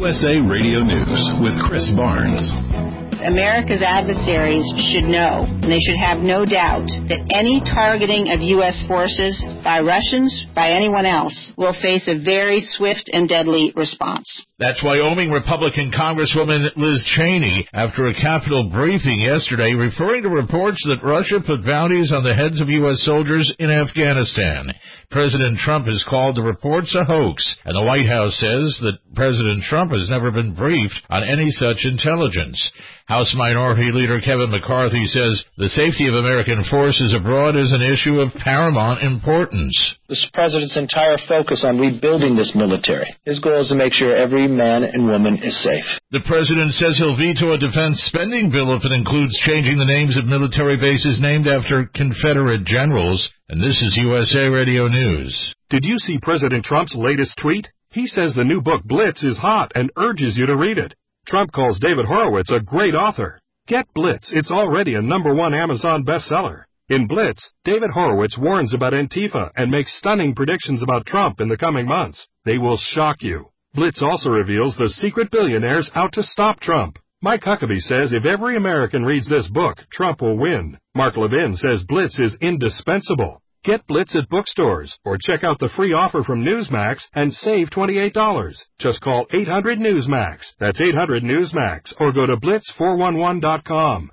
USA Radio News with Chris Barnes. America's adversaries should know, and they should have no doubt, that any targeting of U.S. forces by Russians, by anyone else, will face a very swift and deadly response. That's Wyoming Republican Congresswoman Liz Cheney after a Capitol briefing yesterday referring to reports that Russia put bounties on the heads of U.S. soldiers in Afghanistan. President Trump has called the reports a hoax, and the White House says that President Trump has never been briefed on any such intelligence. House Minority Leader Kevin McCarthy says the safety of American forces abroad is an issue of paramount importance. This president's entire focus on rebuilding this military. His goal is to make sure every man and woman is safe. The president says he'll veto a defense spending bill if it includes changing the names of military bases named after Confederate generals. And this is USA Radio News. Did you see President Trump's latest tweet? He says the new book Blitz is hot and urges you to read it. Trump calls David Horowitz a great author. Get Blitz. It's already a #1 Amazon bestseller. In Blitz, David Horowitz warns about Antifa and makes stunning predictions about Trump in the coming months. They will shock you. Blitz also reveals the secret billionaires out to stop Trump. Mike Huckabee says if every American reads this book, Trump will win. Mark Levin says Blitz is indispensable. Get Blitz at bookstores or check out the free offer from Newsmax and save $28. Just call 800-NEWSMAX. That's 800-NEWSMAX or go to blitz411.com.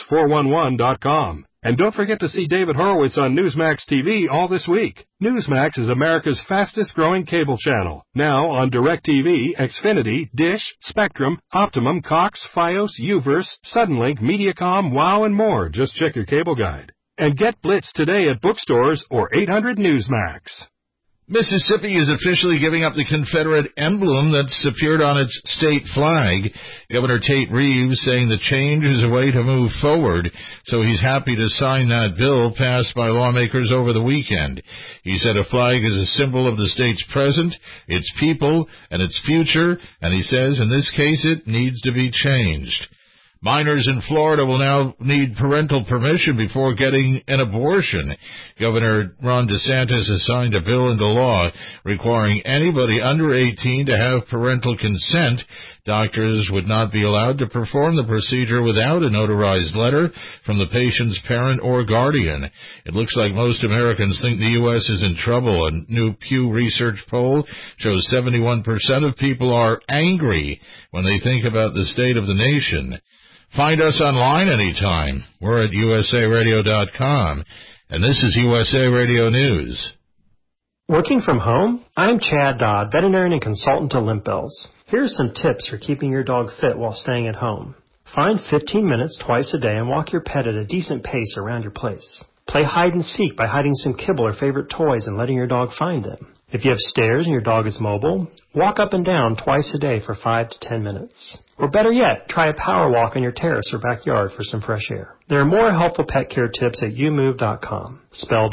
Blitz411.com. And don't forget to see David Horowitz on Newsmax TV all this week. Newsmax is America's fastest-growing cable channel. Now on DirecTV, Xfinity, Dish, Spectrum, Optimum, Cox, Fios, Uverse, Suddenlink, Mediacom, WOW, and more. Just check your cable guide. And get Blitz today at bookstores or 800-NEWSMAX. Mississippi is officially giving up the Confederate emblem that's appeared on its state flag. Governor Tate Reeves saying the change is a way to move forward, so he's happy to sign that bill passed by lawmakers over the weekend. He said a flag is a symbol of the state's present, its people, and its future, and he says in this case it needs to be changed. Minors in Florida will now need parental permission before getting an abortion. Governor Ron DeSantis has signed a bill into law requiring anybody under 18 to have parental consent. Doctors would not be allowed to perform the procedure without a notarized letter from the patient's parent or guardian. It looks like most Americans think the U.S. is in trouble. A new Pew Research poll shows 71% of people are angry when they think about the state of the nation. Find us online anytime. We're at usaradio.com, and this is USA Radio News. Working from home? I'm Chad Dodd, veterinarian and consultant to Limp Bells. Here are some tips for keeping your dog fit while staying at home. Find 15 minutes twice a day and walk your pet at a decent pace around your place. Play hide and seek by hiding some kibble or favorite toys and letting your dog find them. If you have stairs and your dog is mobile, walk up and down twice a day for 5 to 10 minutes. Or better yet, try a power walk on your terrace or backyard for some fresh air. There are more helpful pet care tips at youmove.com, spelled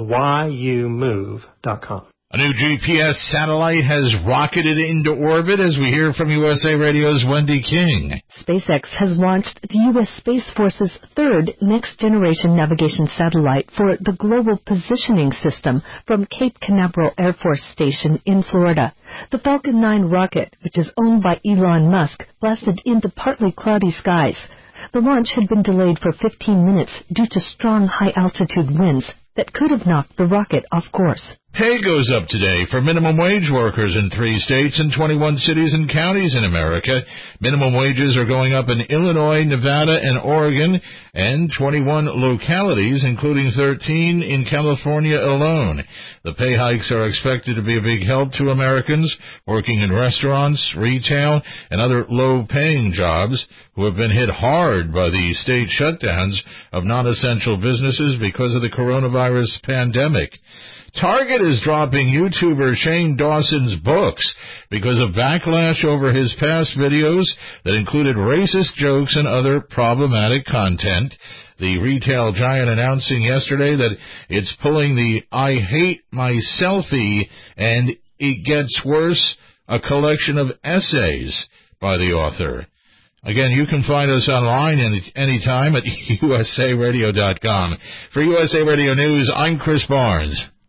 youmove.com. A new GPS satellite has rocketed into orbit as we hear from USA Radio's Wendy King. SpaceX has launched the U.S. Space Force's third next-generation navigation satellite for the Global Positioning System from Cape Canaveral Air Force Station in Florida. The Falcon 9 rocket, which is owned by Elon Musk, blasted into partly cloudy skies. The launch had been delayed for 15 minutes due to strong high-altitude winds that could have knocked the rocket off course. Pay goes up today for minimum wage workers in 3 states and 21 cities and counties in America. Minimum wages are going up in Illinois, Nevada, and Oregon, and 21 localities, including 13 in California alone. The pay hikes are expected to be a big help to Americans working in restaurants, retail, and other low-paying jobs who have been hit hard by the state shutdowns of non-essential businesses because of the coronavirus pandemic. Target is dropping YouTuber Shane Dawson's books because of backlash over his past videos that included racist jokes and other problematic content. The retail giant announcing yesterday that it's pulling the I Hate My Selfie and It Gets Worse, a collection of essays by the author. Again, you can find us online anytime at usaradio.com. For USA Radio News, I'm Chris Barnes.